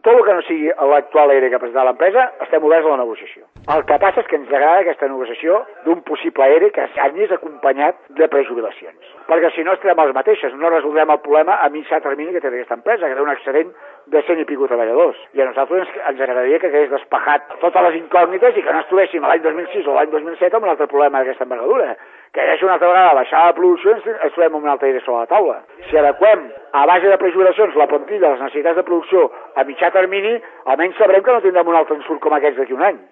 tot el que no sigui l'actual ERE que ha presentat l'empresa, estem oberts a la negociació. El que passa és que ens agrada aquesta negociació d'un possible ERE que anés acompanyat de prejubilacions. Perquè si no estarem els mateixos, no resoldrem el problema a mitjà termini que té aquesta empresa, que té un excedent de 100 i pico treballadors. I a nosaltres ens agradaria que quedés despejat totes les incògnites i que no estiguéssim l'any 2006 o l'any 2007 amb un altre problema d'aquesta envergadura. Que hi hagi una altra vegada baixada la producció i ens trobem amb un altre ERE sobre la taula. Si adequem a base de prejubilacions la plantilla, les necessitats de producció a mitjà termini, almenys sabrem que no tindrem un altre ensurt com aquests d'aquí un any.